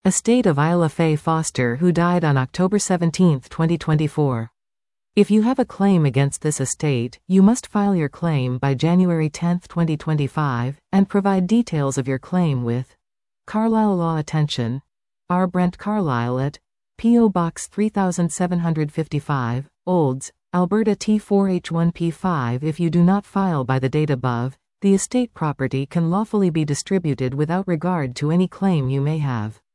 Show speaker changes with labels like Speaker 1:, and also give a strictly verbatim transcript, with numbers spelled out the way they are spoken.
Speaker 1: Estate of Isla Faye Foster, who died on October seventeenth, twenty twenty-four. If you have a claim against this estate, you must file your claim by January tenth, twenty twenty-five, and provide details of your claim with Carlisle Law. Attention. R. Brent Carlisle at P O Box three seven five five, Olds, Alberta T four H one P five. If you do not file by the date above, the estate property can lawfully be distributed without regard to any claim you may have.